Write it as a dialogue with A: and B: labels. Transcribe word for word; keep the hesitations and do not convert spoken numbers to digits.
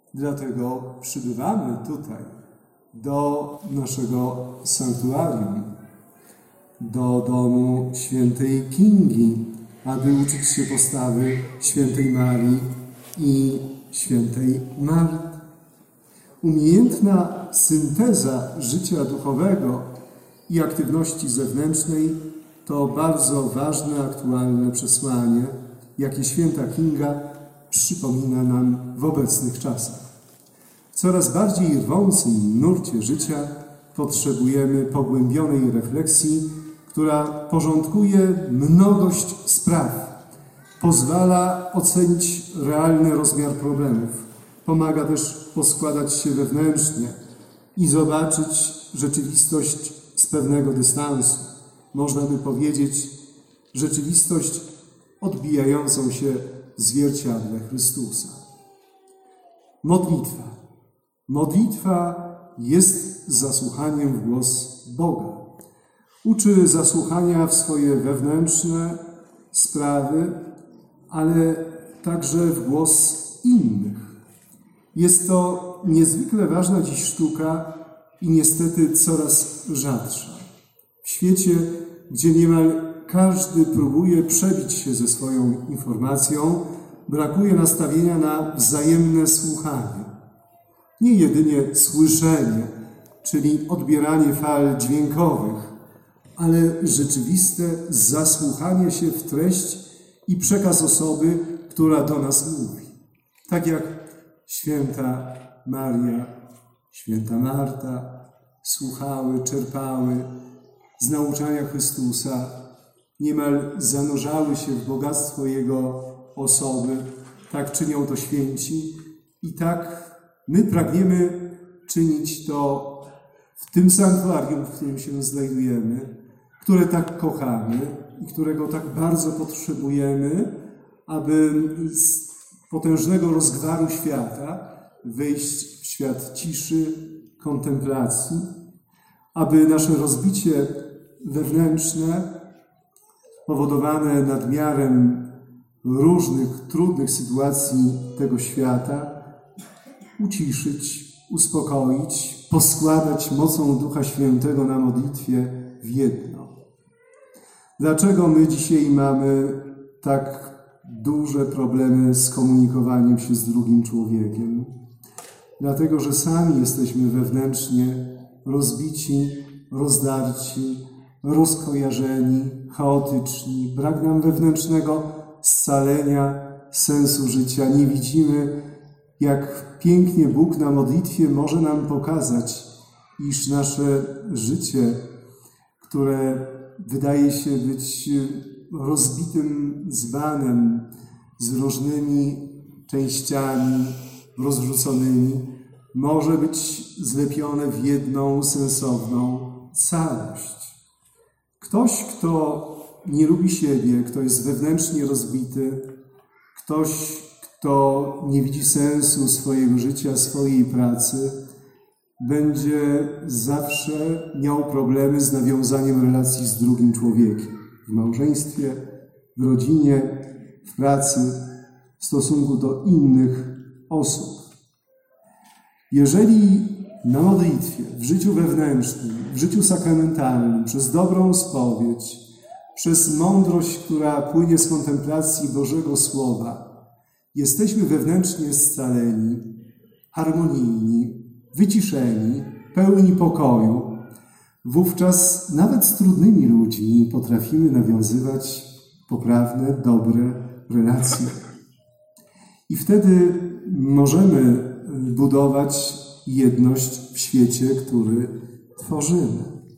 A: Dlatego przybywamy tutaj do naszego sanktuarium, do domu świętej Kingi, aby uczyć się postawy świętej Marii i świętej Marty. Umiejętna synteza życia duchowego i aktywności zewnętrznej to bardzo ważne, aktualne przesłanie, jakie święta Kinga przypomina nam w obecnych czasach. W coraz bardziej rwącym nurcie życia potrzebujemy pogłębionej refleksji, która porządkuje mnogość spraw, pozwala ocenić realny rozmiar problemów, pomaga też poskładać się wewnętrznie i zobaczyć rzeczywistość z pewnego dystansu. Można by powiedzieć, rzeczywistość odbijającą się w zwierciadle Chrystusa. Modlitwa. Modlitwa jest zasłuchaniem w głos Boga. Uczy zasłuchania w swoje wewnętrzne sprawy, ale także w głos innych. Jest to niezwykle ważna dziś sztuka i niestety coraz rzadsza. W świecie, gdzie niemal każdy próbuje przebić się ze swoją informacją, brakuje nastawienia na wzajemne słuchanie. Nie jedynie słyszenie, czyli odbieranie fal dźwiękowych, ale rzeczywiste zasłuchanie się w treść i przekaz osoby, która do nas mówi. Tak jak święta Maria, święta Marta słuchały, czerpały z nauczania Chrystusa, niemal zanurzały się w bogactwo Jego osoby. Tak czynią to święci i tak my pragniemy czynić to w tym sanktuarium, w którym się znajdujemy, które tak kochamy i którego tak bardzo potrzebujemy, aby z potężnego rozgwaru świata wejść w świat ciszy, kontemplacji, aby nasze rozbicie wewnętrzne, powodowane nadmiarem różnych trudnych sytuacji tego świata, uciszyć, uspokoić, poskładać mocą Ducha Świętego na modlitwie w jedno. Dlaczego my dzisiaj mamy tak duże problemy z komunikowaniem się z drugim człowiekiem? Dlatego, że sami jesteśmy wewnętrznie rozbici, rozdarci, rozkojarzeni, chaotyczni. Brak nam wewnętrznego scalenia, sensu życia. Nie widzimy, jak pięknie Bóg na modlitwie może nam pokazać, iż nasze życie, które wydaje się być rozbitym dzbanem z różnymi częściami rozrzuconymi, może być zlepione w jedną sensowną całość. Ktoś, kto nie lubi siebie, kto jest wewnętrznie rozbity, ktoś, kto nie widzi sensu swojego życia, swojej pracy, będzie zawsze miał problemy z nawiązaniem relacji z drugim człowiekiem. W małżeństwie, w rodzinie, w pracy, w stosunku do innych osób. Jeżeli na modlitwie, w życiu wewnętrznym, w życiu sakramentalnym, przez dobrą spowiedź, przez mądrość, która płynie z kontemplacji Bożego Słowa, jesteśmy wewnętrznie scaleni, harmonijni, wyciszeni, pełni pokoju, wówczas nawet z trudnymi ludźmi potrafimy nawiązywać poprawne, dobre relacje. I wtedy możemy budować jedność w świecie, który tworzymy.